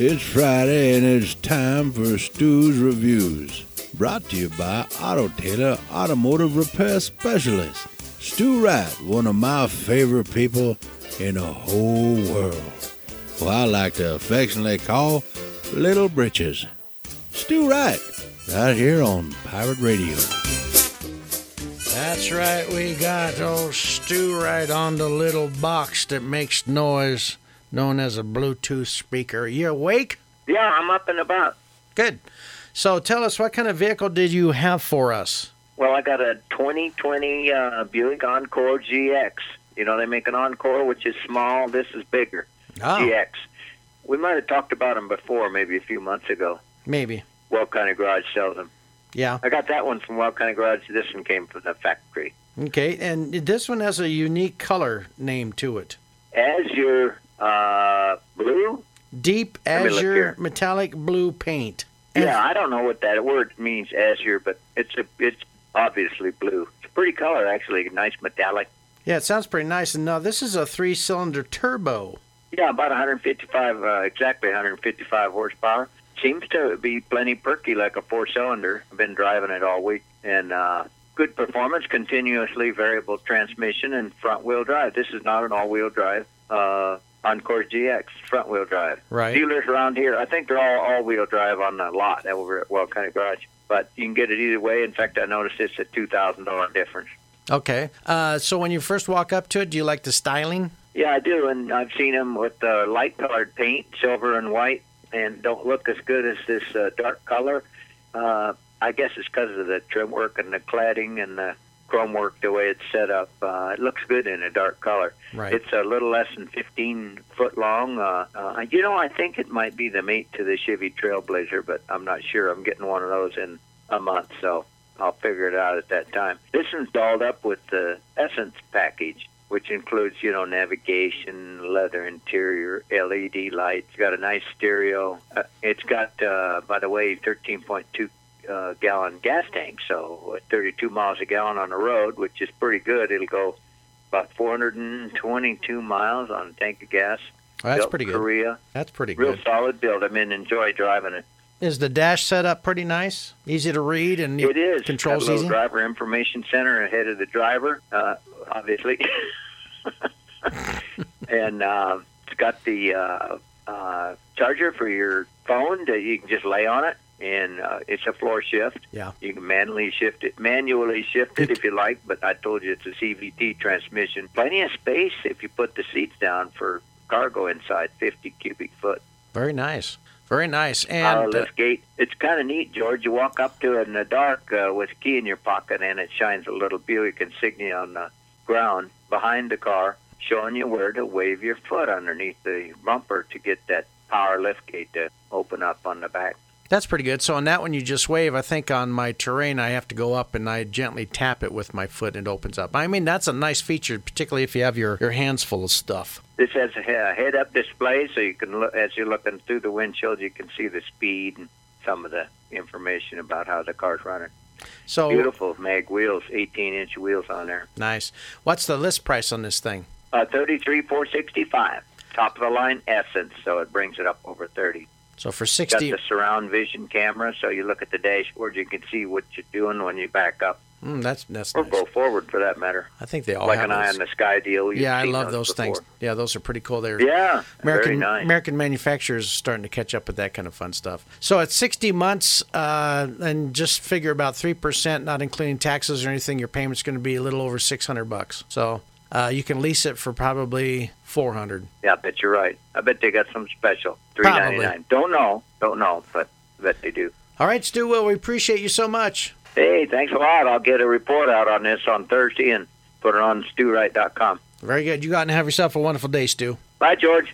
It's Friday and it's time for Stu's Reviews. Brought to you by Auto Taylor Automotive Repair Specialist. Stu Wright, one of my favorite people in the whole world, who I like to affectionately call Little Britches. Stu Wright, right here on Pirate Radio. That's right, we got old Stu Wright on the little box that makes noise, known as a Bluetooth speaker. You awake? Yeah, I'm up and about. Good. So tell us, what kind of vehicle did you have for us? Well, I got a 2020 Buick Encore GX. You know, they make an Encore, which is small. This is bigger. Oh. GX. We might have talked about them before, maybe a few months ago. Maybe. Wild County Garage sells them. Yeah. I got that one from Wild County Garage. This one came from the factory. Okay, and this one has a unique color name to it. Azure blue? Deep azure metallic blue paint. Yeah, I don't know what that word means, azure, but it's obviously blue. It's a pretty color, actually. Nice metallic. Yeah, it sounds pretty nice. And now this is a 3-cylinder turbo. Yeah, about 155, exactly 155 horsepower. Seems to be plenty perky like a 4-cylinder. I've been driving it all week. And good performance, continuously variable transmission, and front-wheel drive. This is not an all-wheel drive. Encore GX, front-wheel drive. Right. Dealers around here, I think they're all-wheel drive on the lot over at Wild County Garage. But you can get it either way. In fact, I noticed it's a $2,000 difference. Okay. So when you first walk up to it, do you like the styling? Yeah, I do, and I've seen them with light-colored paint, silver and white, and don't look as good as this dark color. I guess it's because of the trim work and the cladding and the chrome work, the way it's set up. It looks good in a dark color. Right. It's a little less than 15 foot long. I think it might be the mate to the Chevy Trailblazer, but I'm not sure. I'm getting one of those in a month, so I'll figure it out at that time. This one's dolled up with the Essence package, which includes, navigation, leather interior, LED lights. It's got a nice stereo. It's got, by the way, 13.2 gallon gas tank, so 32 miles a gallon on the road, which is pretty good. It'll go about 422 miles on a tank of gas. Well, that's pretty good. Korea. That's pretty Real good. solid build. Enjoy driving it. Is the dash set up pretty nice? Easy to read and it is. Controls got a little easy? driver information center ahead of the driver, obviously. And it's got the charger for your phone that you can just lay on it, and it's a floor shift. Yeah. You can manually shift it if you like, but I told you it's a CVT transmission. Plenty of space if you put the seats down for cargo inside, 50 cubic foot. Very nice. Very nice. And lift gate. It's kind of neat, George. You walk up to it in the dark with a key in your pocket, and it shines a little Buick insignia on the ground behind the car, showing you where to wave your foot underneath the bumper to get that power lift gate to open up on the back. That's pretty good. So on that one, you just wave. I think on my Terrain, I have to go up and I gently tap it with my foot and it opens up. I mean, that's a nice feature, particularly if you have your hands full of stuff. This has a head-up display, so you can look, as you're looking through the windshield, you can see the speed and some of the information about how the car's running. So beautiful mag wheels, 18-inch wheels on there. Nice. What's the list price on this thing? $33,465. Top of the line Essence, so it brings it up over 30. So for 60, got the surround vision camera, so you look at the dashboard, you can see what you're doing when you back up. That's nice. Or go forward, for that matter. I think they all like have an eye those. on the sky deal. Yeah, I love those things. Yeah, those are pretty cool. They're very nice. American manufacturers are starting to catch up with that kind of fun stuff. So at 60 months, and just figure about 3%, not including taxes or anything, your payment's going to be a little over $600. So you can lease it for probably $400. Yeah, I bet you're right. I bet they got some special. $399. Don't know, but I bet they do. All right, Stu. Well, we appreciate you so much. Hey, thanks a lot. I'll get a report out on this on Thursday and put it on StuWright.com. Very good. You go out and have yourself a wonderful day, Stu. Bye, George.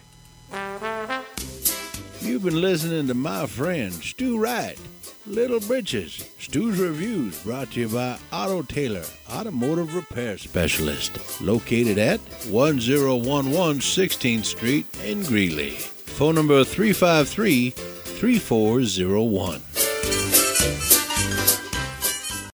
You've been listening to my friend Stu Wright, Little Britches. Stu's Reviews brought to you by Auto Taylor Automotive Repair Specialist, located at 1011 16th Street in Greeley. Phone number 353-3401.